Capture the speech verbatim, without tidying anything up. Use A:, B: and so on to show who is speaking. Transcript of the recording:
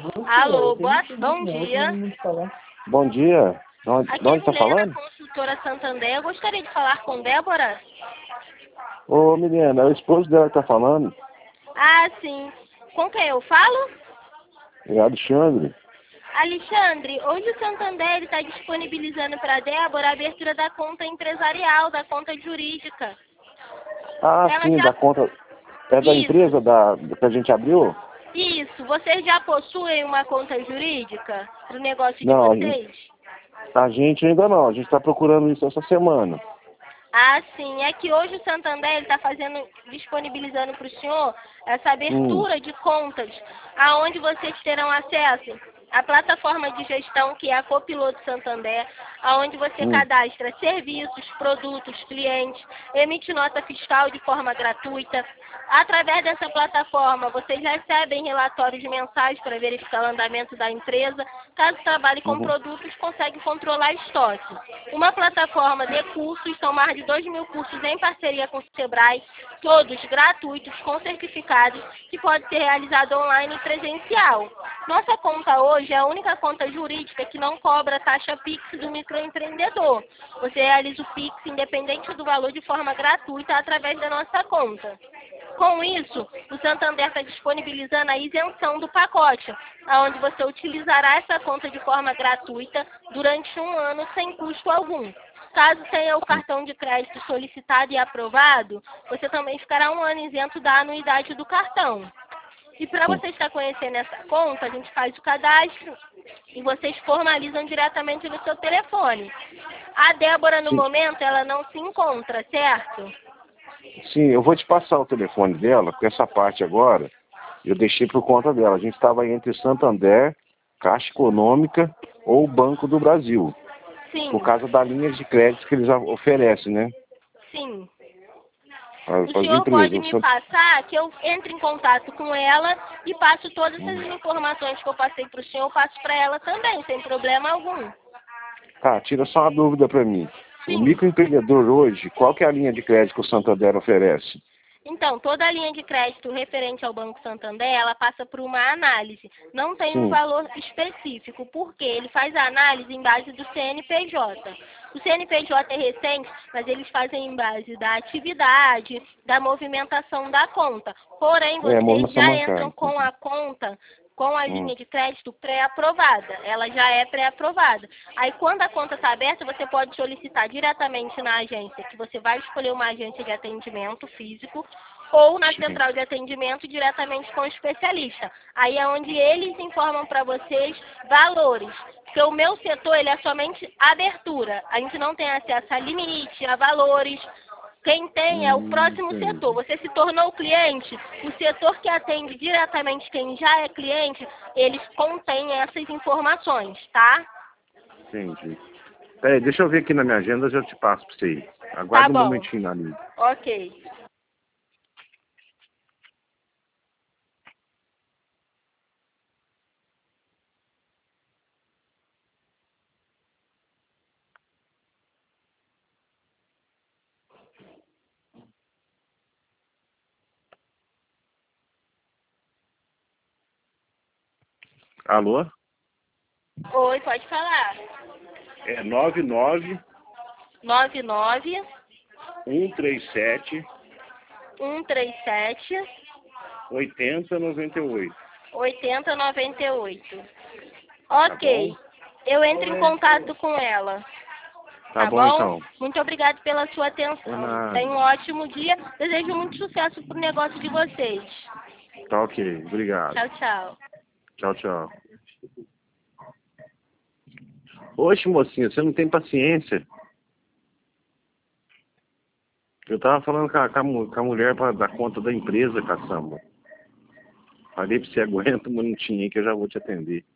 A: Alô, boa, bom dia.
B: Bom dia. De onde,
A: Aqui
B: de
A: é
B: onde tá
A: Milena,
B: falando?
A: consultora Santander. Eu gostaria de falar com Débora.
B: Ô, Milena, é o esposo dela que tá falando.
A: Ah, sim. Com quem eu falo?
B: É Alexandre.
A: Alexandre, hoje o Santander está disponibilizando para a Débora a abertura da conta empresarial, da conta jurídica.
B: Ah,
A: Ela
B: sim, da
A: já...
B: conta. É da
A: Isso,
B: empresa da, que a gente abriu?
A: isso. Vocês já possuem uma conta jurídica para o negócio de
B: Não, a gente,
A: vocês?
B: a gente ainda não. A gente está procurando isso essa semana.
A: Ah, sim. É que hoje o Santander está fazendo, disponibilizando para o senhor essa
B: Hum,
A: abertura de contas, aonde vocês terão acesso à plataforma de gestão que é a Copiloto Santander, aonde você
B: hum,
A: cadastra serviços, produtos, clientes, emite nota fiscal de forma gratuita. Através dessa plataforma, vocês recebem relatórios mensais para verificar o andamento da empresa. Caso trabalhe com
B: uhum,
A: produtos, consegue controlar estoque. Uma plataforma de cursos, são mais de dois mil cursos em parceria com o Sebrae, todos gratuitos, com certificados, que pode ser realizado online e presencial. Nossa conta hoje é a única conta jurídica que não cobra taxa Pix do microempreendedor. Você realiza o Pix, independente do valor, de forma gratuita, através da nossa conta. Com isso, o Santander está disponibilizando a isenção do pacote, onde você utilizará essa conta de forma gratuita durante um ano sem custo algum. Caso tenha o cartão de crédito solicitado e aprovado, você também ficará um ano isento da anuidade do cartão. E para
B: sim.
A: você estar conhecendo essa conta, a gente faz o cadastro e vocês formalizam diretamente no seu telefone. A Débora, no
B: Sim,
A: momento, ela não se encontra, certo?
B: sim, eu vou te passar o telefone dela, porque essa parte agora eu deixei por conta dela. A gente estava entre Santander, Caixa Econômica ou Banco do Brasil, por
A: Sim,
B: causa da linha de crédito que eles oferecem, né?
A: sim.
B: Para
A: O
B: as
A: senhor pode
B: empresas.
A: me passar que eu entre em contato com ela e passo todas essas informações que eu passei para o senhor, eu passo para ela também, sem problema algum.
B: Tá, tira só uma dúvida para mim. O
A: Sim.
B: microempreendedor hoje, qual que é a linha de crédito que o Santander oferece?
A: Então, toda a linha de crédito referente ao Banco Santander, ela passa por uma análise. Não tem um
B: Sim,
A: valor específico, porque ele faz a análise em base do C N P J. O C N P J é recente, mas eles fazem em base da atividade, da movimentação da conta. Porém,
B: é,
A: vocês
B: movimentação
A: já entram
B: bancária.
A: com a conta, com a
B: Hum,
A: linha de crédito pré-aprovada. Ela já é pré-aprovada. Aí, quando a conta está aberta, você pode solicitar diretamente na agência, que você vai escolher uma agência de atendimento físico, ou na
B: sim.
A: central de atendimento diretamente com o especialista. Aí é onde eles informam para vocês valores. Porque o meu setor, ele é somente abertura. A gente não tem acesso a limite, a valores. Quem tem é o
B: Hum,
A: próximo setor.
B: entendi.
A: Você se tornou cliente, o setor que atende diretamente quem já é cliente, eles contêm essas informações, tá?
B: Entendi. Peraí, deixa eu ver aqui na minha agenda, eu já te passo para você aí.
A: Tá
B: Aguarde um
A: bom.
B: momentinho na linha.
A: Ok.
B: Alô?
A: Oi, pode falar.
B: É nove nove
A: nove nove
B: um três sete
A: um três sete
B: oito zero nove oito.
A: oitenta noventa e oito.
B: Tá bom?
A: Ok. Eu entro em contato com ela.
B: Tá
A: Tá
B: bom
A: bom?
B: então.
A: Muito obrigada pela sua
B: Por
A: atenção.
B: nada.
A: Tenha um ótimo dia. Desejo muito sucesso pro negócio de vocês.
B: Tá ok. Obrigado.
A: Tchau, tchau.
B: Tchau, tchau. Oxe, mocinha, você não tem paciência. Eu tava falando com a, com a mu- com a mulher para dar conta da empresa, caçamba. Falei pra você, aguenta um minutinho aí que eu já vou te atender.